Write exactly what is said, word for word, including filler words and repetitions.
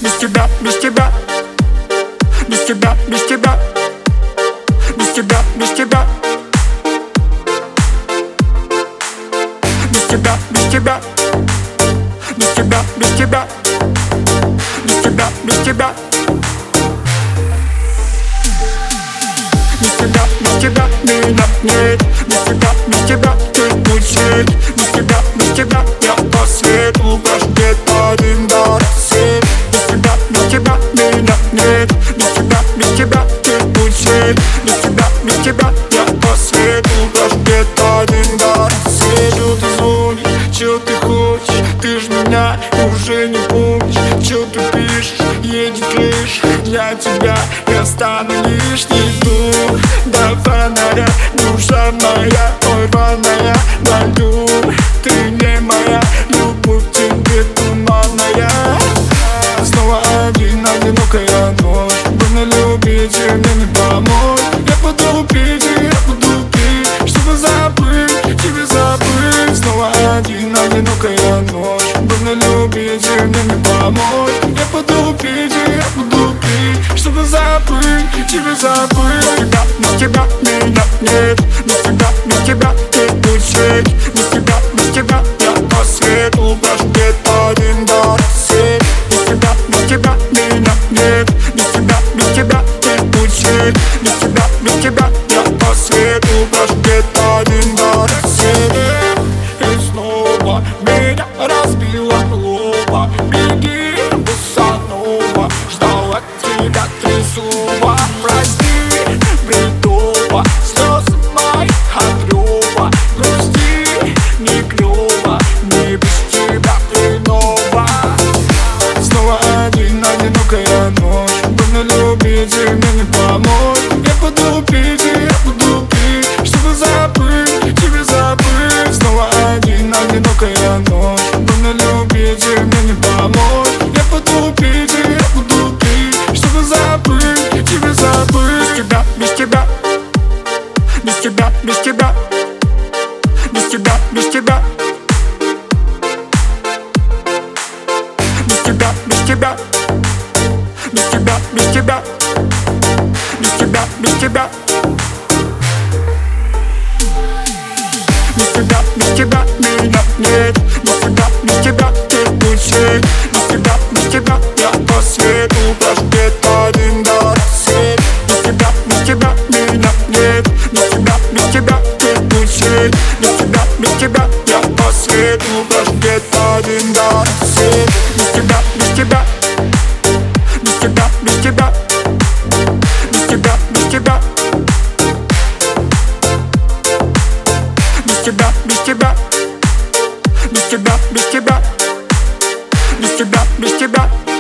Без тебя, без тебя, без тебя, без тебя, без тебя, без тебя, без тебя, без тебя, без тебя, без тебя, без тебя, без тебя, без тебя, без тебя меня нет, без тебя, без тебя ты мучить, без тебя, без тебя я по свету каждый один до рассвет. Без тебя, без тебя меня нет, без тебя, без тебя ты мучить, без тебя, без тебя я по свету каждый один до рассвет. Чё ты звонишь, чё ты хочешь, ты ж меня уже не помнишь. Чё ты пишешь, едет лишь для тебя, я стану лишний дух до фонаря. Душа моя, ой, рваная на льду, ты не моя, любовь тебе туманная. Снова один, одинокая ночь, больно любить и мне не помочь. Я буду пить, и я буду пить, чтобы забыть, тебе забыть. Снова один, одинокая ночь, больно любить и мне не помочь. Я буду пить, и я буду пить, чтобы забыть, тебе забыть. Без тебя, без тебя меня нет, без тебя, без тебя ты мучить, без тебя, без тебя я по свету каждый один до рассвет. Без тебя, без тебя меня нет, без тебя, без тебя ты мучить, без тебя, без тебя я по свету каждый один до рассвет. И снова меня разбила глупо, беги, босанова, ждал от тебя трясува. Прости, бредово, слезы мои от рёва, грусти не клёво, не без тебя хреново. Снова один, одинокая ночь, больно любить и мне не помочь. Я буду пить, и я буду пить, чтобы забыть, тебе забыть. Снова один, одинокая ночь, больно любить и мне не помочь. Я буду пить, и я буду пить, чтобы забыть, тебе забыть. Без тебя, без тебя, без тебя, без тебя, без тебя, без тебя, без тебя, без тебя, без тебя, без тебя, без тебя, без тебя, без тебя меня нет, без тебя, без тебя ты мучить, без тебя, без тебя я по свету каждый один до рассвет. Без тебя, без тебя меня нет, без тебя, без тебя ты мучить, без тебя, без тебя я по свету каждый один до рассвет. Без тебя, без тебя, без тебя, без тебя, без тебя, без тебя, без тебя, без тебя, без тебя, без тебя, без тебя, без тебя.